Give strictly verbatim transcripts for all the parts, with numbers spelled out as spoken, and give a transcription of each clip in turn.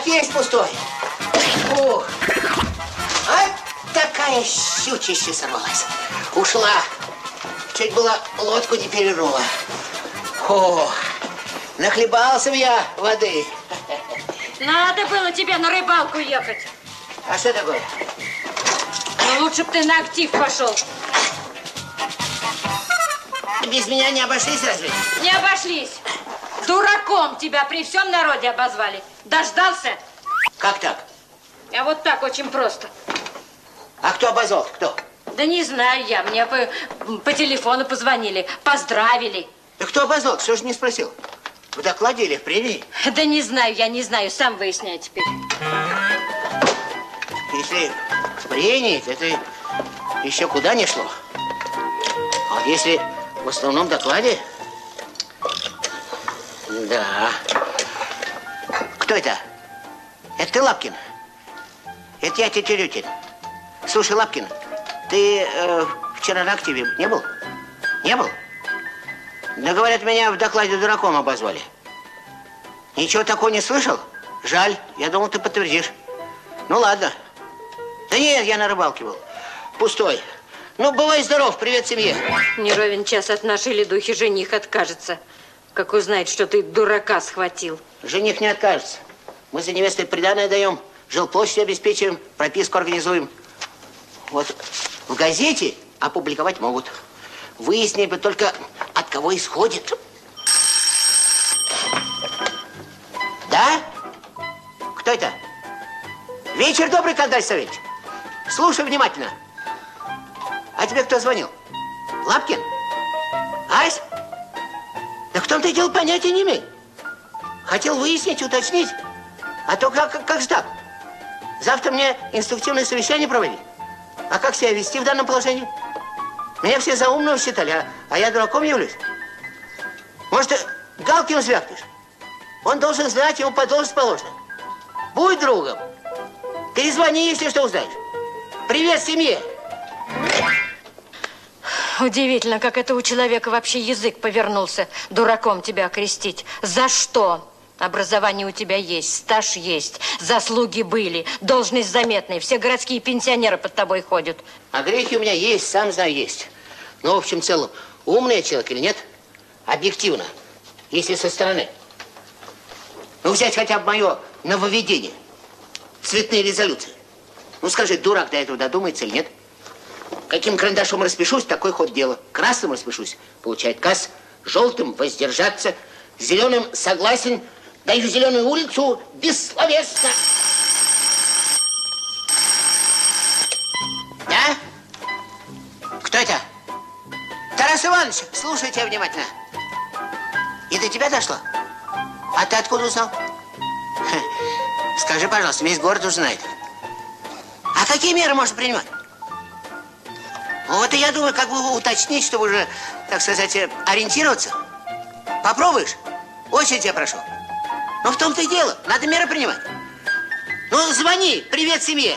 Так есть пустой. Ух. А такая щучище сорвалась. Ушла. Чуть было лодку не перевернула. О, нахлебался я воды. Надо было тебе на рыбалку ехать. А что такое? Ну, лучше бы ты на актив пошел. Без меня не обошлись разве? Не обошлись. Дураком тебя при всем народе обозвали. Дождался? Как так? А вот так, очень просто. А кто обозвал? Кто? Да не знаю я. Мне по, по телефону позвонили, поздравили. Да кто обозвал? Что же не спросил? В докладе или в премии? Да не знаю, я не знаю. Сам выясняй теперь. Если в премии, то это еще куда не шло. А вот если в основном докладе... Да. Кто это? Это ты, Лапкин? Это я, Тетерютин. Слушай, Лапкин, ты э, вчера на активе не был? Не был? Да, говорят, меня в докладе дураком обозвали. Ничего такого не слышал? Жаль, я думал, ты подтвердишь. Ну, ладно. Да нет, я на рыбалке был. Пустой. Ну, бывай здоров, привет семье. Не ровен час от нашей ледухи жених откажется. Как узнает, что ты дурака схватил. Жених не откажется. Мы за невестой приданое даем, жилплощадь обеспечиваем, прописку организуем. Вот в газете опубликовать могут. Выяснить бы только, от кого исходит. Да? Кто это? Вечер добрый, Кондрат Савельевич. Слушай внимательно. А тебе кто звонил? Лапкин? Ась? Да в том-то и дело, понятия не имею. Хотел выяснить, уточнить. А то как, как, как же так? Завтра мне инструктивное совещание проводить. А как себя вести в данном положении? Меня все за умного считали, а, а я дураком явлюсь. Может, ты Галкину звякнешь? Он должен знать, ему по должности положено. Будь другом. Перезвони, если что узнаешь. Привет семье. Удивительно, как это у человека вообще язык повернулся дураком тебя окрестить. За что? Образование у тебя есть, стаж есть, заслуги были, должность заметная, все городские пенсионеры под тобой ходят. А грехи у меня есть, сам знаю, есть. Но в общем целом, умный человек или нет? Объективно, если со стороны. Ну, взять хотя бы мое нововведение. Цветные резолюции. Ну, скажи, дурак до этого додумается или нет? Каким карандашом распишусь, такой ход дела. Красным распишусь, получает касс. Желтым воздержаться. Зеленым согласен. Даю зеленую улицу бессловесно. Да? Кто это? Тарас Иванович, слушай тебя внимательно. И до тебя дошло? А ты откуда узнал? Скажи, пожалуйста, весь город узнает. А какие меры можно принимать? Вот и я думаю, как бы уточнить, чтобы уже, так сказать, ориентироваться. Попробуешь? Очень тебя прошу. Ну, в том-то и дело. Надо меры принимать. Ну, звони. Привет семье.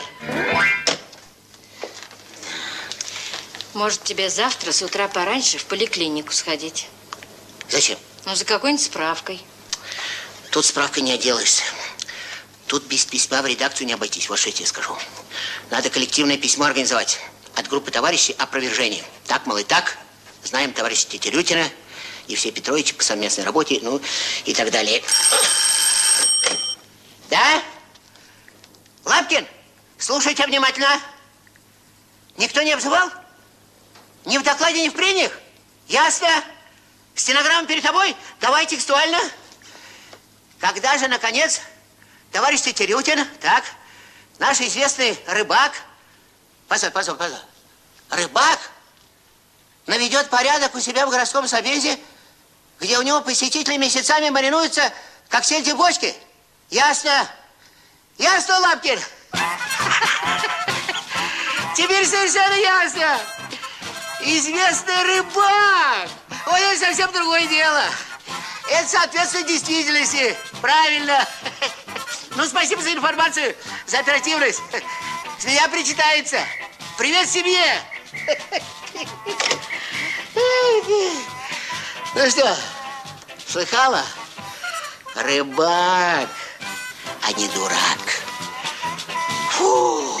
Может, тебе завтра с утра пораньше в поликлинику сходить? Зачем? Ну, за какой-нибудь справкой. Тут справкой не отделаешься. Тут без письма в редакцию не обойтись. Вот что я тебе скажу. Надо коллективное письмо организовать. От группы товарищей опровержение. Так, мол, и так. Знаем товарища Тетерютина и все Петровичи по совместной работе, ну, и так далее. Да? Лапкин, слушай тебя внимательно. Никто не обзывал? Ни в докладе, ни в прениях? Ясно? Стенограмма перед тобой? Давай текстуально. Когда же, наконец, товарищ Тетерютин, так, наш известный рыбак, Постой, постой, постой. Рыбак наведет порядок у себя в городском совете, где у него посетители месяцами маринуются, как сельди в бочке. Ясно? Ясно, Лапкин? Теперь совершенно ясно. Известный рыбак. Ой, это совсем другое дело. Это соответствует действительности. Правильно. Ну, спасибо за информацию, за оперативность. С меня причитается. Привет семье! Ну что, слыхала? Рыбак. а не дурак. Фу.